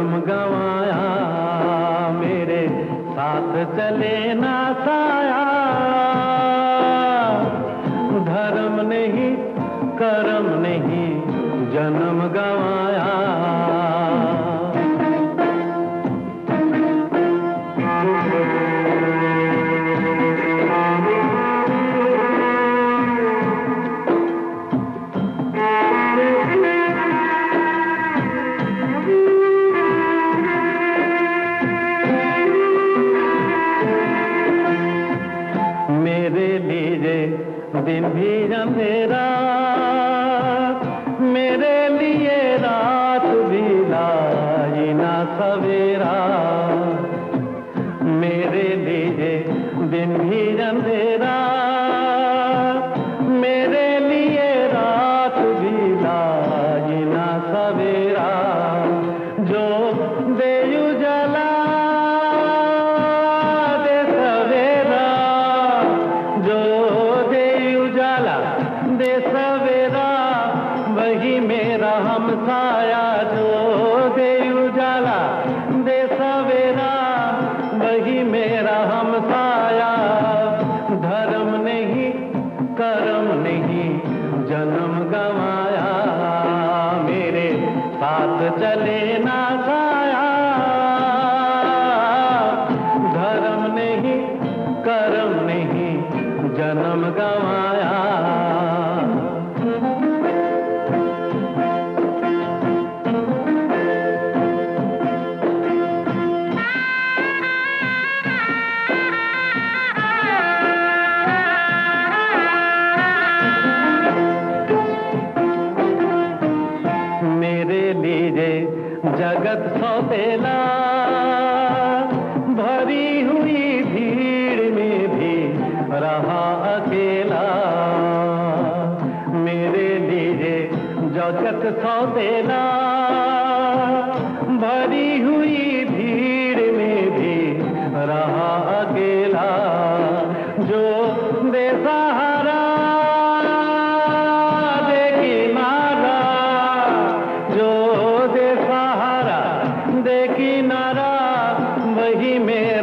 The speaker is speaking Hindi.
जन्म गंवाया, मेरे साथ चले ना साया। धर्म नहीं कर्म नहीं जन्म गंवाया। मेरे लिए दिन भी अंधेरा, मेरे लिए रात भी लाई ना सवेरा। मेरे लिए दिन भी अंधेरा, मेरे लिए रात भी लाई ना सवेरा। जो दे उजाला दे सवेरा, जो दे उजाला दे सवेरा, वही मेरा हमसाया। जो दे उजाला दे सवेरा, वही मेरा हमसाया। धर्म नहीं कर्म नहीं जन्म गंवाया, मेरे साथ चले ना साया। धर्म नहीं कर्म नहीं जन्म गंवाया। मेरे लिए जगत सौतेला, भरी हुई भीड़ में भी रहा अकेला। मेरे लिए जगत सौतेला, भरी हुई भीड़ में भी रहा अकेला। जो दे सहारा दे किनारा, जो दे सहारा दे किनारा, वही मेरा